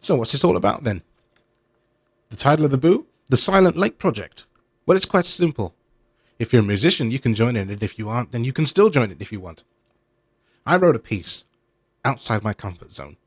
So what's this all about then? The title of the boo? The Silent Lake Project. Well, it's quite simple. If you're a musician, you can join in it. If you aren't, then you can still join it if you want. I wrote a piece outside my comfort zone.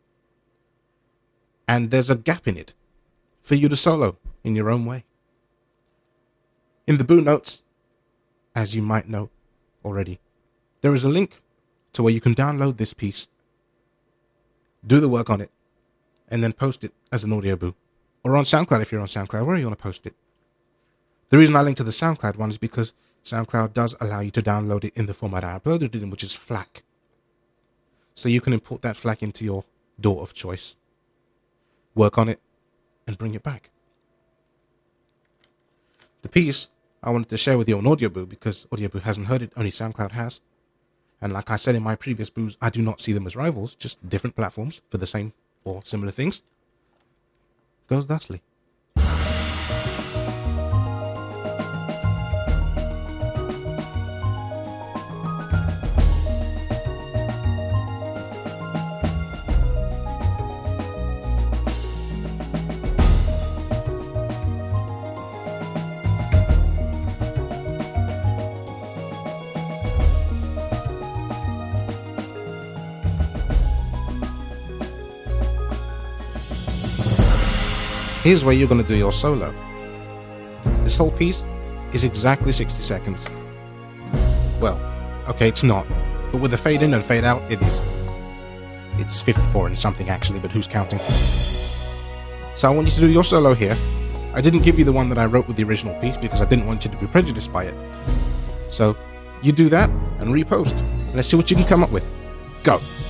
And there's a gap in it for you to solo in your own way. In the boo notes, as you might know already, there is a link to where you can download this piece, do the work on it, and then post it as an audio boo. Or on SoundCloud if you're on SoundCloud, where you want to post it. The reason I link to the SoundCloud one is because SoundCloud does allow you to download it in the format I uploaded it in, which is FLAC. So you can import that FLAC into your DAW of choice, work on it, and bring it back. The piece I wanted to share with you on Audioboo because Audioboo hasn't heard it, only SoundCloud has. And like I said in my previous boos, I do not see them as rivals, just different platforms for the same or similar things. Goes thusly. Here's where you're going to do your solo. This whole piece is exactly 60 seconds. Well, okay, it's not. But with the fade in and fade out, it is. It's 54 and something actually, but who's counting? So I want you to do your solo here. I didn't give you the one that I wrote with the original piece because I didn't want you to be prejudiced by it. So you do that and repost. Let's see what you can come up with. Go.